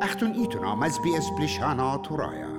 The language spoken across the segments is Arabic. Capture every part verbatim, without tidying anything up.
أختن إيتنا مز بي إس بلشانا تورايا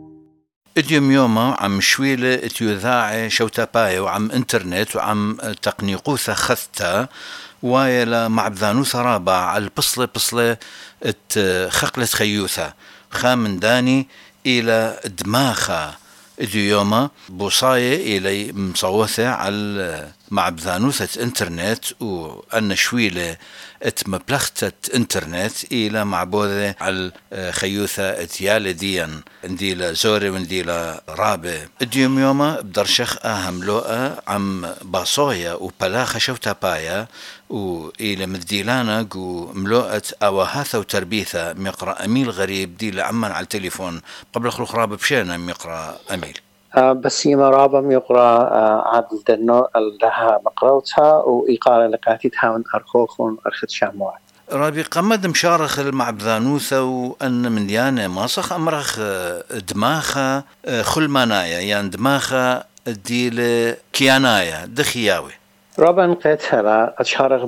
اديوم يوما عم شويلة اتيوذاعي شوتاباي وعم انترنت وعم تقنيقوثة خثتا وايلا مع بذانوثة رابع على البصلة بصلة ات خقلة خيوثة خامن داني إلى دماغها اديو يوما بوصاية إلي مصوثة على مع بذانوثة انترنت وأن شويلة ات مبلغتة انترنت إلى معبوذة على خيوثة اتيال ديان انديلا زوري وانديلا رابع اديوم يوما بدرشخ اهم لوء عم باصويا وبلاخة شوتا بايا وإلى مديلانا قو ملوءة أواهاثة وتربيثة ميقرأ أميل غريب دي لعمان على التليفون قبل خلق رابع بشينا ميقرأ أميل آه بس يما رابم يقرأ آه عادل دنو لها مقروتها وإقارة لقاتيتها من أرخوخون أرخد شاموات رابي قمد مشارخ مع بذانوثة وأن من ديانة ماسخ أمرخ دماغها خل منايا يعني دماغها ديل كيانايا دخياوي رابن قتلا أشارخ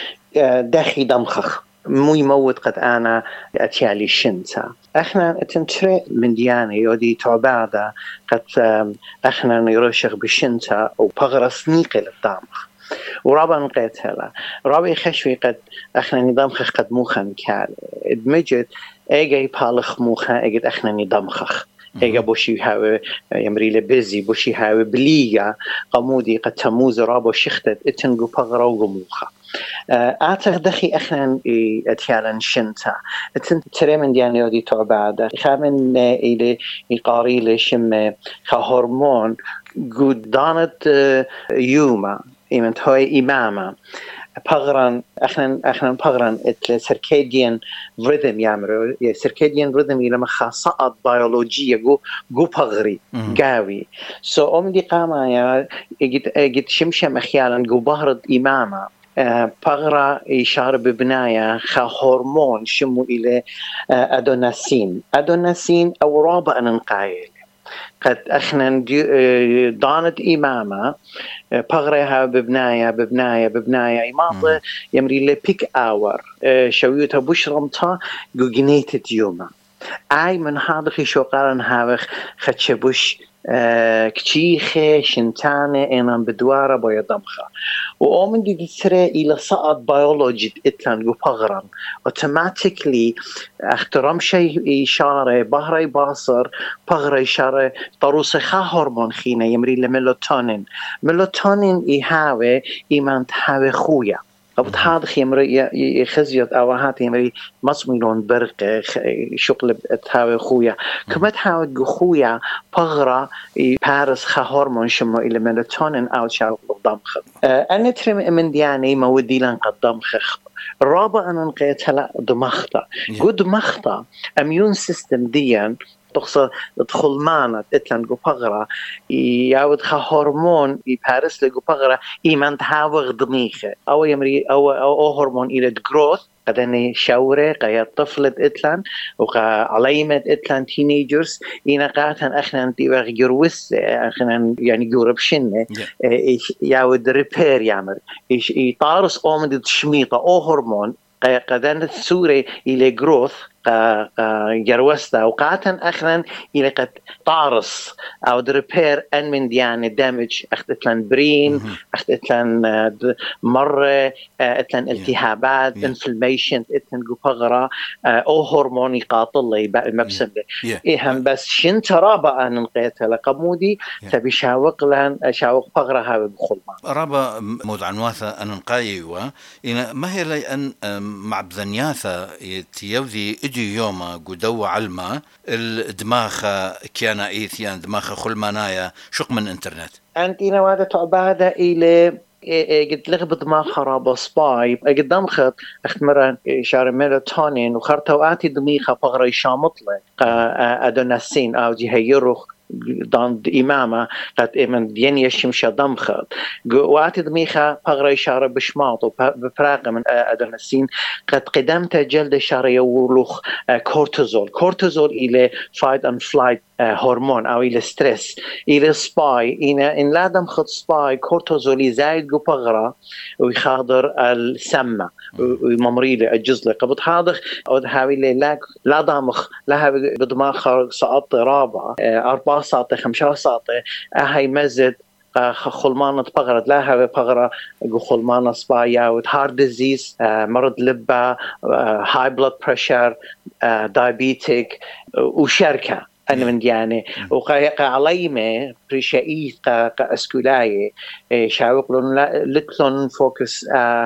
بدخي دمخخ مو يموت قد أنا أتيالي شنتا احنا تنتري من دياني يودي تعبادا قد احنا نيرشخ بشنتا وبغرس نيقي للدامخ ورابا نقيت هلا رابا يخشوي قد احنا نظام خخ قد موخا كال ادمجت ايجي بالخ موخا ايجت احنا نظام خخ ايجا بوشي هاوي يمري لبزي بوشي هاوي بليا قمودي قد تموز رابا شختت اتنقو بغرا وقموخا اعتقد دخي احنا اتيالا شنتا اتن تري من ديان يودي تعبادا خامن الى يقاري لشم كهرمون قد دانت يوما إيمت هاي إمامة بغران إحنا إحنا بغران إتل circadian rhythm يعملوا circadian rhythm إلى مخاصات بيولوجية جو جو بغري قوي so أم دي قامة يا جت جت شمشة خيالا جو بهرد إمامة بغرة إشارة ببناية خهرمون شمو إلى أدوناسين أدوناسين أو رابع ننقايل قد احنا دانت إمامة بغرها ببناية ببناية ببناية إماطة يمري لي بيك آور شويتها بشرمتها جنيت يوما أي من هذا شو قارن هذا خدشبوش كتيخة شنتانة إنهم بدوارة بيضمخة وأمن دي تسرى إلى صعد بيولوجي إتلان جو بغران automatically اخترام شيء إشارة بهري باصر بغري إشارة طروسخة هرمون خينة يمري لميلاتونين ميلاتونين إيهاوي إيمان تهاوي خويا قبض هذا خيمري يخزيت أواهات يمري مصميلون برق شغل تهاوي خويا كما تهاوي خويا بغرة بارس خهرمون شمو إلى ميلاتونين أو شارق الضمخ أنا ترى من دياني مودي لان قد ضمخ الرابع أنا نقيت هلا دمخته قد دمخته اميون سيستم ديان تقصد تدخل معنا تتلان جو بغرة يعود هرمون يبارس لجو بغرة إيمان تهاوغ دميخة أو يمري أو أو هرمون إلى جروث قدني شاورة قيا طفلة إتلان وقا عليمة إتلان تينيجرز إنا قاتن أخنا نتيبغ جروس أخنا يعني جورب شنة يعود ريبير يعمل إيش يطارس أومد تشميطة أو هرمون قيا قدنت سورة إلى جروث جروستا وقعتن أخرا إلى قد طارس أو دريبير أن من ديانة دامج أخذت لن برين أخذت لن مرة أتلن التهابات انفلميشن أتلن قبغرة أو هرموني قاتل لي بقى المبسم إيهم بس شن ترابا أن نقيتها لقمودي تبي شاوق لن شاوق بغرة هاي بخلما رابا مود عنواثة أن نقايوا إن ما هي لي أن مع بذنياثة يتيوذي يوما قدو علما الدماغ كيانا إيثيان دماغ خلمانايا شق من انترنت أنت نوادة تعبادة إلى قد لغب دماغ خرابة سباي قدام خط اختمرا شار ميلاتونين وخرطة وآتي دميخة بغري شامطلة أدوناسين أو جي هيروخ ضد إمامة قد إمن دين يشمشا دمخط وقت دميخا بغري شارة بشماط وبفراغ من أدن السين قد قدمت جلد شارة يولوخ كورتيزول كورتيزول إلى fight and flight هرمون أو إلى ستريس إلى سباي إن إن لا دمخط سباي كورتيزول يزايد جو بغرة ويخاضر السمة وممريلة الجزلة قبض حاضر أو هاوي لا لا دمخ لا هاوي بدماغ سقط رابعة أربعة ساعة خمسة ساعة هاي مزد خلمانة بغرة لا هاوي بغرة جو خلمانة سبايا with heart disease مرض لبة high blood pressure diabetic وشركة أنا من يعني وقا عليمة بريشايت قا أسكولاي شاوق لون لتلون فوكس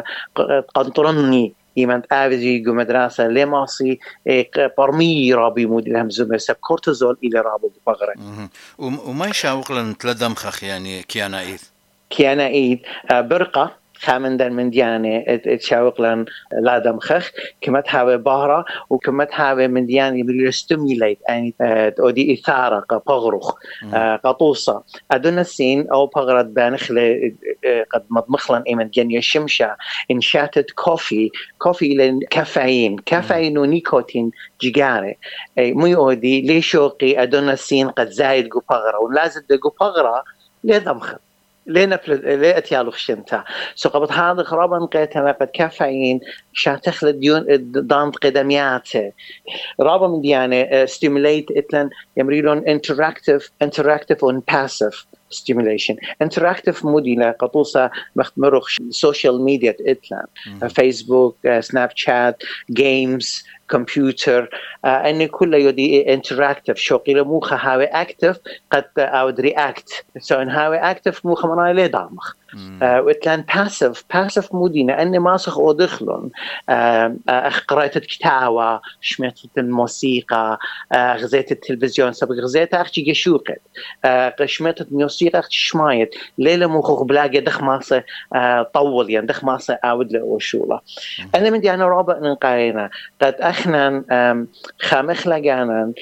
قنطرني إيمان آفزي جو مدرسة لماصي برمي رابي مودي لهم زمر سب كورتيزول إلى رابو بغرة وما يشاوق لن تلدم خخ يعني كيانا إيد كيانا إيد برقة خامن در من ديانة تشاوق لن لا دمخخ كما تهاوي بهرة وكما تهاوي من ديانة بيستميليت يعني أودي إثارة قبغرخ قطوصة أدون السين أو بغرة بانخلة قد مضمخلا إيمان ديانة شمشة إنشاتت كوفي كوفي إلى كافيين كافيين ونيكوتين جيجاري مو يودي ليشوقي أدون السين قد زايد جو بغرة ولازم جو بغرة ليه دمخ لين ليه أتيالو خشنتا سقبت هذا خرابا نقيتها قد كافيين شاتخل ديون ضامن قدمياته رابا من ديانة stimulate إتلن يمريلون interactive interactive and passive stimulation interactive مودي لا قطوسة مختمرخ social media إتلن فيسبوك سناب شات games كمبيوتر أن كل يدي interactive شوقي لموخة هاوي active قد أو react so إن هاوي active موخة مناي ليه دامخ وإتلان passive passive مودينا أني ماسخ أدخلون قرأت كتابة شميت الموسيقى غزيت التلفزيون سبق غزيت أختي جشوقت شميت الموسيقى أختي شمايت ليلة موخ بلاقي دخ ماسة طول يعني دخ ماسة أود لأوشولة أنا من دي أنا رابع نقاينا قد أخنا خامخ لقانا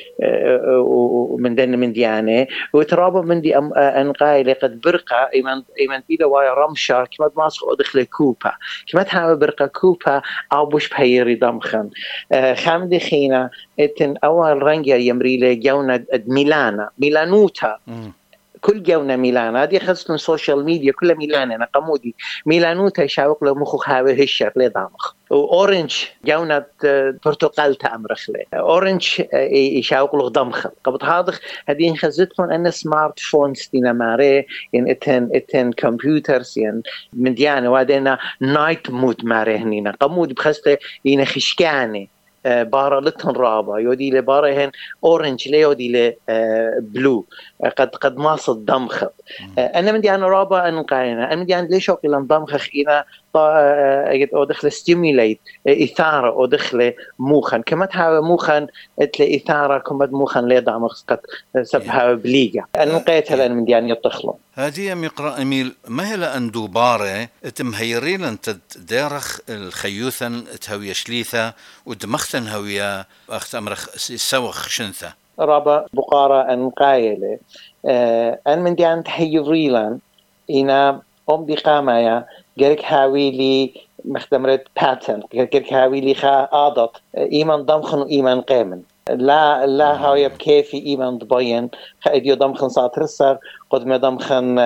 ومن دين من ديانة وترابع من دي نقايلة قد برقة إيمان إيمان بيلا واي رمشة كما ماسخ أدخل كوبا كما تهاوي برقة كوبا أو بوش بهيري دمخن خام دي خينا إتن أول رنجة يمريلة جونة ميلانا ميلانوتا كل جونا ميلانا هذه خاصة السوشيال ميديا كلها ميلانا أنا قمودي ميلانوتا يشاوق له مخه هاوي هشر ليه دامخ وأورنج جونا برتقال تأمرخ له أورنج يشاوق له ضمخ قبض هذا هذه خزتهم أن سمارت فونز دينا ماري إن إتن إتن كمبيوترز يعني من ديانة وادينا نايت مود ماري هنينا قمودي بخسته إن خشكاني بارا لتن رابا يودي له بارا هن أورنج ليه يودي له بلو قد قد ماص الدمخ أنا من دي أنا رابا أنا قاينا أنا من دي أنا ليش أقول أن دمخ خينا أجد أدخل ستيميليت إثارة أدخل موخن كما تها موخن أتل إثارة كما موخن ليه دمخ قد سبها بليجا أنا قيت هلا من دي أنا يطخلون هذه مقرأ أميل ما هلا أن دوبارة تمهيرين أن تدارخ الخيوثا تهوية شليثة ودمختن هوية أخت أمرخ سوخ شنثة رابا بقارة أن قايلة أن من دي أن تحيوريلان إنا أم دي قامايا جرك هاوي لي مختمرة باتن جرك هاوي لي خا عادت إيمان ضمخن وإيمان قامن لا لا هاوي بكيفي إيمان ضبين خايديو ضمخن ساترسر قد ما ضمخن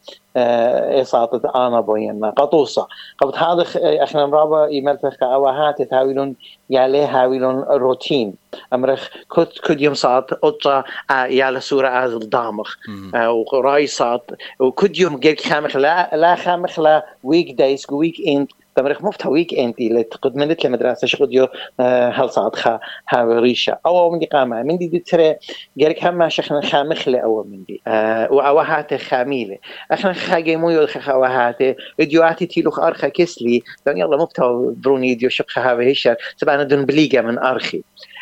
إصابة أنا بيننا قطوسة قبل هذا إحنا رابع يملك أوهات تهاولون يالله هاولون روتين أمرخ كد كد يوم صات أطا ياله سورة از الدامخ وقراي صات وكد يوم جيك خامخ لا لا خامخ لا ويك دايز ويك إند تمرخ مفتها ويك إند اللي تقدمت لمدرسة شقديو هل صات خا هاوريشة أو من دي قامة من دي دي ترى جيك هم شخنا خامخ لا أول من دي وأوهات خاميلة إحنا خاجي مو يخواهاته إديواتي تيلوخ أرخا كسلي لأن يلا مبتو بروني إديو شقها هذا هشر سبعنا دون بليجا من أرخي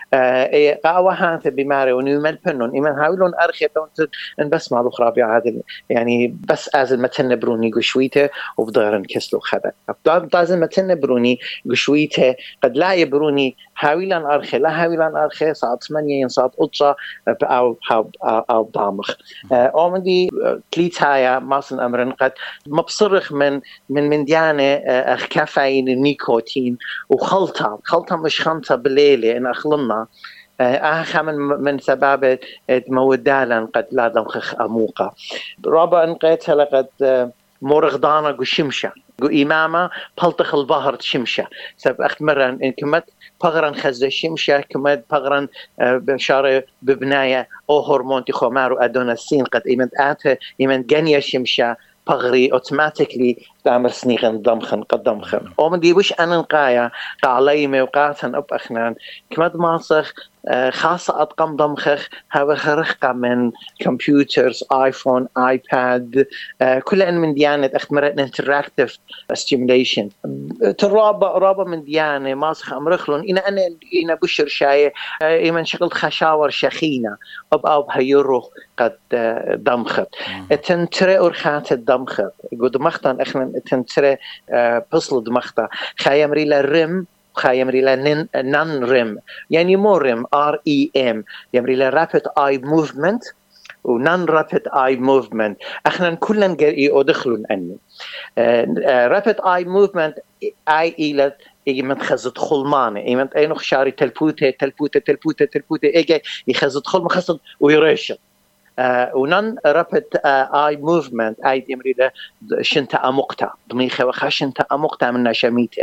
قاوة هانت بماري ونيمل بنون إيمان هاولون أرخي تونت إن بس مع الأخرى بعادل يعني بس أزل متن بروني قشويته وبضغرن كسلو خبر أزل متن بروني قشويته قد لا يبروني هاولان أرخي لا هاولان أرخي صعد ثمانية صعد أطرة أو أو أو ضامخ أو من دي كليتايا ماسن أمرن قد مبصرخ من من من ديانة كافيين النيكوتين وخلطة خلطة مش خلطة بالليلة إن أخلنا أخا من من سبب مودالا قد لا دمخ أموقة رابع انقيتها لقد مرغدانا قو شمشة قو إمامة بلطخ البهر شمشة سب أخت مرة إن كمت بغران خزة شمشة كمت بغران بشارة ببناية أو هرمون تخمار وأدونسين قد إيمن آته إيمن جنيا شمشة بغري اوتوماتيكلي تعمل سنيغن ضمخن قد ضمخن او من دي وش انا نقايا قاعليمي وقاتن اب اخنان كمد ماسخ خاصة أطقم ضمخخ هذا خرخة من كمبيوترز آيفون آيباد كلها من ديانة أختمرت انتراكتيف ستيميليشن ترابة رابة من ديانة ماسخ أمرخلون إنا أنا إنا بشر شاي إيمن شغلت خشاور شخينة أب أب هيروخ قد ضمخت تنتري أرخات الضمخت قد مختن إحنا تنتري بصل ضمخته خايم ريلا رم خايم ريلا نان رم يعني مو رم ار اي ام يمري لا رابيد اي موفمنت ونان رابيد اي موفمنت احنا كلنا يدخلون اني رابيد اي موفمنت اي الى يمن خزت خلمانه يمن اي نخ شاري تلبوته تلبوته تلبوته تلبوته اجي يخزت خلم خزت ويرش ونان رابيد اي موفمنت اي يمري لا شنتا امقتا دميخه وخشنتا امقتا من نشميته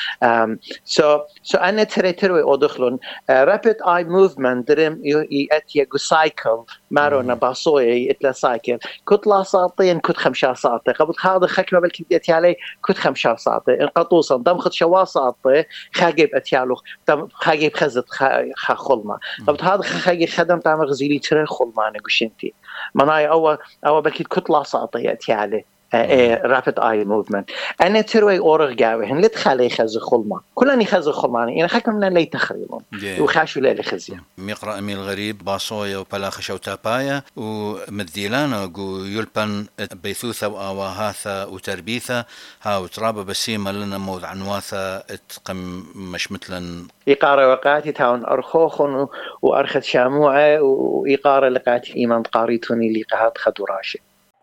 سو سو انا تري تروي ادخلون رابيد اي موفمنت درم ياتي سايكل مارو باصوي اتلا سايكل كتله ساعتين كنت خمسة ساعات قبل هذا خكمه بالكديتي علي كنت خمسة ساعات انقطوصا ضمخت شواصات خاجب اتيالو خاجب خزت خلمه قبل هذا خاجب خدم تعمل غزيلي تري خلمانه قشنتي مناي أول أول بكيت كتلة ساطية تيالي رابيد اي موفمنت انا تروي اورغ جاوي هن لتخلي يخزي خلما كلني يخزي خلماني انا حكم من لي تخريبهم وخاشوا لي خزي ميقرا امي الغريب باصويا وبلاخ شوتابايا ومديلانا جو يلبن بيثوثا واواهاثا وتربيثا هاو ترابا بسيمه لنا موض عنواثا اتقم مش مثلا إقارة وقاتي تاون أرخوخن وأرخت شاموعة وإقارة لقاتي إيمان قاريتوني لقاهات خدوراشي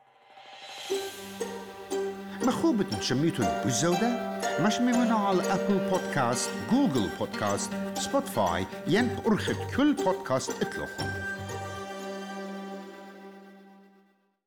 مخوبة شميتون بالزودة مش ممنوع على أبل بودكاست جوجل بودكاست سبوتفاي ين أرخد كل بودكاست اطلقهم